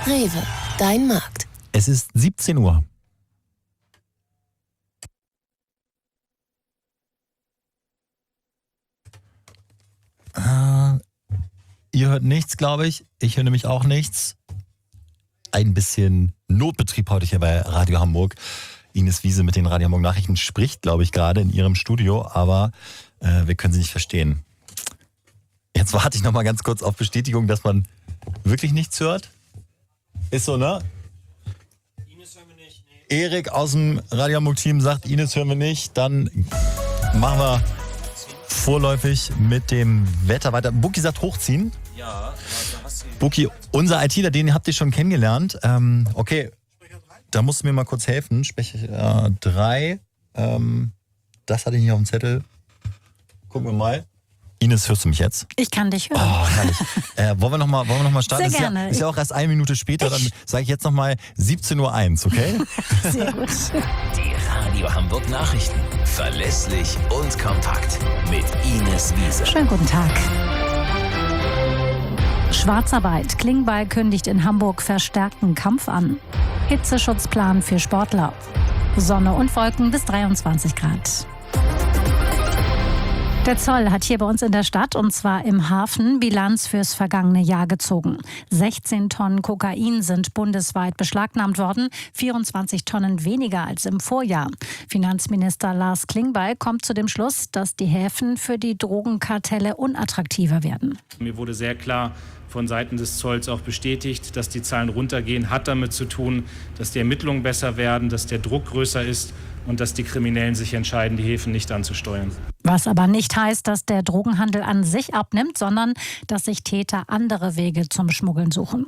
Rewe, dein Markt. Es ist 17 Uhr. Ihr hört nichts, glaube ich. Ich höre nämlich auch nichts. Ein bisschen Notbetrieb heute hier bei Radio Hamburg. Ines Wiese mit den Radio Hamburg Nachrichten spricht, glaube ich, gerade in ihrem Studio, aber wir können sie nicht verstehen. Jetzt warte ich noch mal ganz kurz auf Bestätigung, dass man wirklich nichts hört. Ist so, ne? Ines hören wir nicht. Nee. Erik aus dem Radio Hamburg Team sagt, Ines hören wir nicht. Dann machen wir vorläufig mit dem Wetter weiter. Buki sagt hochziehen. Ja, da hast du. Buki, unser ITler, den habt ihr schon kennengelernt. Okay, da musst du mir mal kurz helfen. Sprecher 3. Das hatte ich nicht auf dem Zettel. Gucken wir mal. Ines, hörst du mich jetzt? Ich kann dich hören. Oh, herrlich. Wollen wir noch mal starten? Sehr gerne. Ist ja auch erst 1 Minute später. Dann sage ich jetzt noch mal 17:01 Uhr, okay? Sehr gut. Die Radio Hamburg Nachrichten. Verlässlich und kompakt. Mit Ines Wiese. Schönen guten Tag. Schwarzarbeit. Klingbeil kündigt in Hamburg verstärkten Kampf an. Hitzeschutzplan für Sportler. Sonne und Wolken bis 23 Grad. Der Zoll hat hier bei uns in der Stadt, und zwar im Hafen, Bilanz fürs vergangene Jahr gezogen. 16 Tonnen Kokain sind bundesweit beschlagnahmt worden, 24 Tonnen weniger als im Vorjahr. Finanzminister Lars Klingbeil kommt zu dem Schluss, dass die Häfen für die Drogenkartelle unattraktiver werden. Mir wurde sehr klar von Seiten des Zolls auch bestätigt, dass die Zahlen runtergehen, hat damit zu tun, dass die Ermittlungen besser werden, dass der Druck größer ist und dass die Kriminellen sich entscheiden, die Häfen nicht anzusteuern. Was aber nicht heißt, dass der Drogenhandel an sich abnimmt, sondern dass sich Täter andere Wege zum Schmuggeln suchen.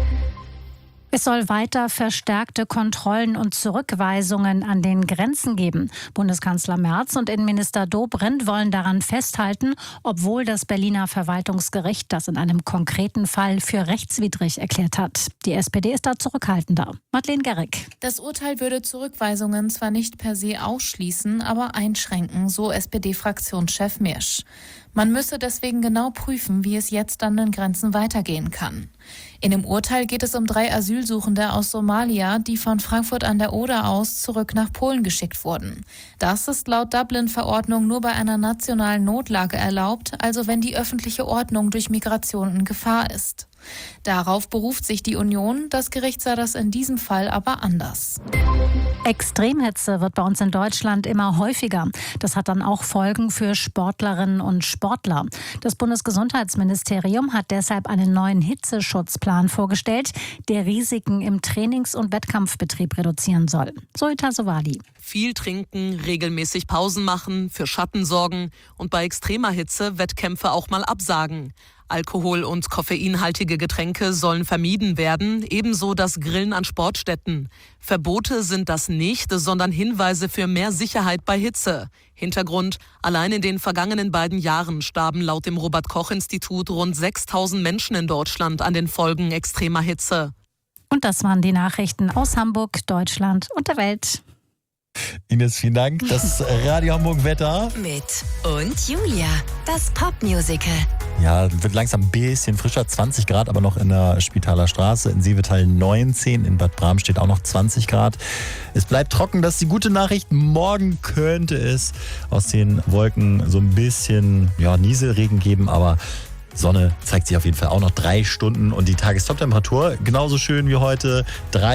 Es soll weiter verstärkte Kontrollen und Zurückweisungen an den Grenzen geben. Bundeskanzler Merz und Innenminister Dobrindt wollen daran festhalten, obwohl das Berliner Verwaltungsgericht das in einem konkreten Fall für rechtswidrig erklärt hat. Die SPD ist da zurückhaltender. Madeleine Gerrig. Das Urteil würde Zurückweisungen zwar nicht per se ausschließen, aber einschränken, so SPD-Fraktionschef Mirsch. Man müsse deswegen genau prüfen, wie es jetzt an den Grenzen weitergehen kann. In dem Urteil geht es um 3 Asylsuchende aus Somalia, die von Frankfurt an der Oder aus zurück nach Polen geschickt wurden. Das ist laut Dublin-Verordnung nur bei einer nationalen Notlage erlaubt, also wenn die öffentliche Ordnung durch Migration in Gefahr ist. Darauf beruft sich die Union, das Gericht sah das in diesem Fall aber anders. Extremhitze wird bei uns in Deutschland immer häufiger. Das hat dann auch Folgen für Sportlerinnen und Sportler. Das Bundesgesundheitsministerium hat deshalb einen neuen Hitzeschutzplan vorgestellt, der Risiken im Trainings- und Wettkampfbetrieb reduzieren soll. Zoita Sowali. Viel trinken, regelmäßig Pausen machen, für Schatten sorgen und bei extremer Hitze Wettkämpfe auch mal absagen. Alkohol- und koffeinhaltige Getränke sollen vermieden werden, ebenso das Grillen an Sportstätten. Verbote sind das nicht, sondern Hinweise für mehr Sicherheit bei Hitze. Hintergrund: Allein in den vergangenen 2 Jahren starben laut dem Robert-Koch-Institut rund 6.000 Menschen in Deutschland an den Folgen extremer Hitze. Und das waren die Nachrichten aus Hamburg, Deutschland und der Welt. Ines, vielen Dank. Das Radio Hamburg Wetter. Mit und Julia, das Popmusical. Ja, wird langsam ein bisschen frischer, 20 Grad, aber noch in der Spitaler Straße, in Sievetal 19, in Bad Bramstedt auch noch 20 Grad. Es bleibt trocken, das ist die gute Nachricht. Morgen könnte es aus den Wolken so ein bisschen Nieselregen geben, aber Sonne zeigt sich auf jeden Fall auch noch 3 Stunden und die Tagestoptemperatur genauso schön wie heute,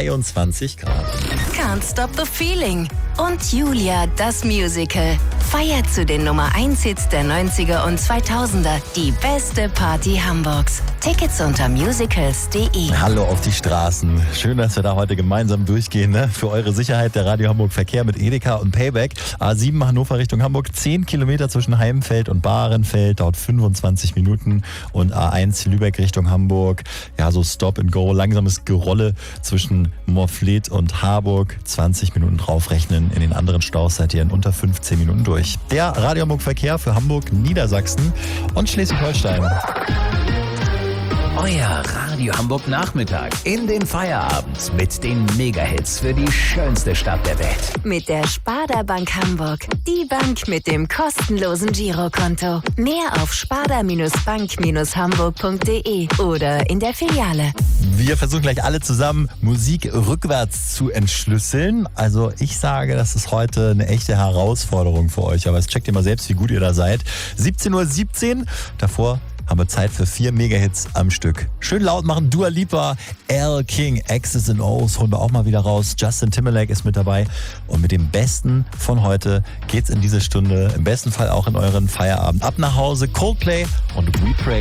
23 Grad. Can't Stop the Feeling. Und Julia, das Musical. Feiert zu den Nummer 1 Hits der 90er und 2000er die beste Party Hamburgs. Tickets unter musicals.de. Hallo auf die Straßen. Schön, dass wir da heute gemeinsam durchgehen. Ne? Für eure Sicherheit der Radio Hamburg Verkehr mit Edeka und Payback. A7 Hannover Richtung Hamburg, 10 Kilometer zwischen Heimfeld und Bahrenfeld, dauert 25 Minuten. Und A1 Lübeck Richtung Hamburg, so Stop and Go, langsames Gerolle zwischen Morfleet und Harburg. 20 Minuten draufrechnen. In den anderen Staus seid ihr in unter 15 Minuten durch. Der Radio Hamburg Verkehr für Hamburg, Niedersachsen und Schleswig-Holstein. Euer Radio Hamburg Nachmittag in den Feierabend mit den Megahits für die schönste Stadt der Welt. Mit der Sparda Bank Hamburg. Die Bank mit dem kostenlosen Girokonto. Mehr auf sparda-bank-hamburg.de oder in der Filiale. Wir versuchen gleich alle zusammen Musik rückwärts zu entschlüsseln. Also ich sage, das ist heute eine echte Herausforderung für euch. Aber jetzt checkt ihr mal selbst, wie gut ihr da seid. 17:17 Uhr. Davor haben wir Zeit für 4 Megahits am Stück. Schön laut machen. Dua Lipa, Al King, X's and O's holen wir auch mal wieder raus. Justin Timberlake ist mit dabei. Und mit dem Besten von heute geht's in diese Stunde. Im besten Fall auch in euren Feierabend. Ab nach Hause. Coldplay und We Pray.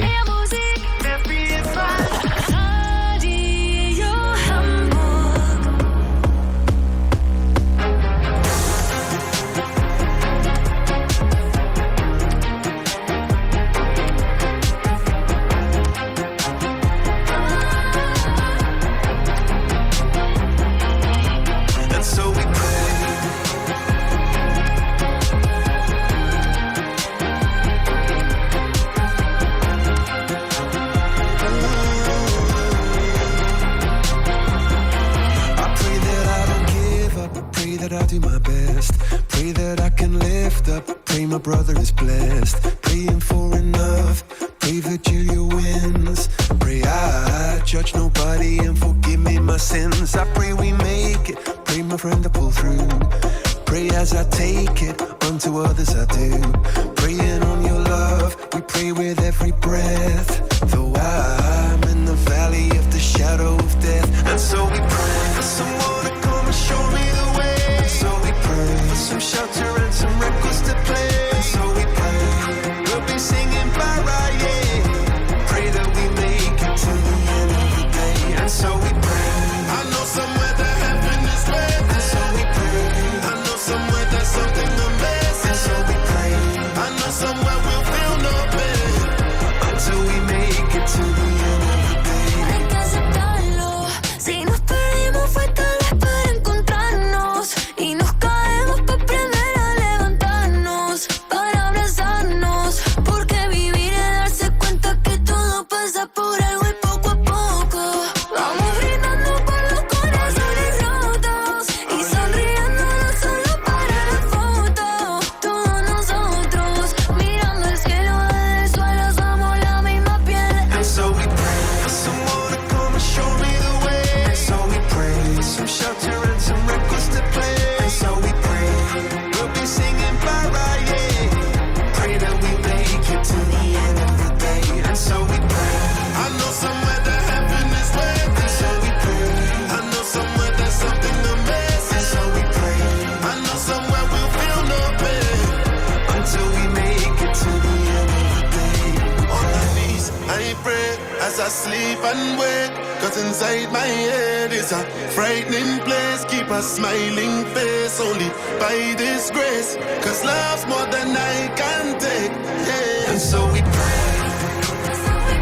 I do my best. Pray that I can lift up. Pray my brother is blessed. Praying for enough. Pray Virgilia wins. Pray I judge nobody and forgive me my sins. I pray we make it. Pray my friend to pull through. Pray as I take it. Unto others I do. Praying on your love. We pray with every breath. Though I'm in the valley of the shadow of death. And so we pray for someone to come and show me the way. So we pray for some shelter and some records to play. And so we pray we'll be singing by riot. Pray that we make it to the end of the day. And so we pray. I know somewhere that heaven is waiting. And so we pray. I know somewhere there's something amazing. And so we pray. I know somewhere we'll feel no pain until we make it to the end of the day. Hay que aceptarlo. Si nos perdimos fue tal vez para encontrarnos. Y nos caemos para aprender a levantarnos, para abrazarnos, porque vivir es darse cuenta que todo pasa por algo y poco a poco vamos brindando por los corazones rotos y sonriendo no solo para la foto. Todos nosotros mirando el cielo desde el suelo somos la misma piel. And so we pray for someone to come and show me the way. And so we pray some shelter and some records to play. And so we pray we'll be singing by riot. Pray that we make it to the end of the day. And so we pray. I know somewhere that heaven is waiting. And so we pray. I know somewhere there's something amazing. And so we pray. I know somewhere we'll feel no pain until we make it to the end of the day. On my knees, I pray as I sleep and wake. Cause inside my head is a frightening place. Keep a smiling face only by this grace. Cause love's more than I can take. Yeah. And so we pray. And so we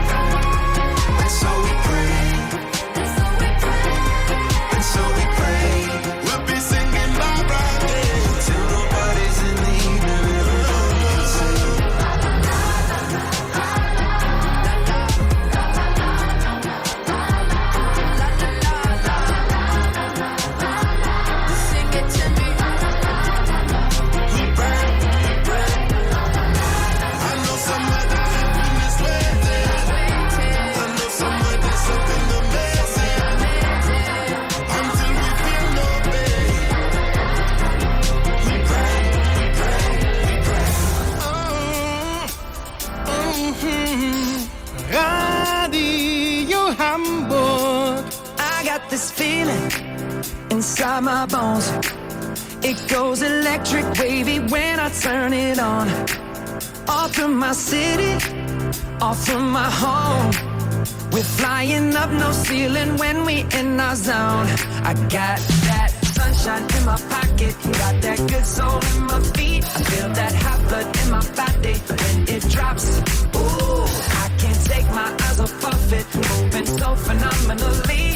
pray. And so we pray. We'll be singing by right till nobody's in the evening. Sing it to me. We pray. I know somewhere that heaven is waiting. I know somewhere there's something amazing. Until we feel no pain. We pray, we pray, we pray. Radio Hamburg. I got this feeling inside my bones. It goes electric wavy when I turn it on. Off from my city, off from my home. We're flying up, no ceiling when we in our zone. I got that sunshine in my pocket, got that good soul in my feet. I feel that hot blood in my body when it drops. Ooh, I can't take my eyes off of it, moving so phenomenally.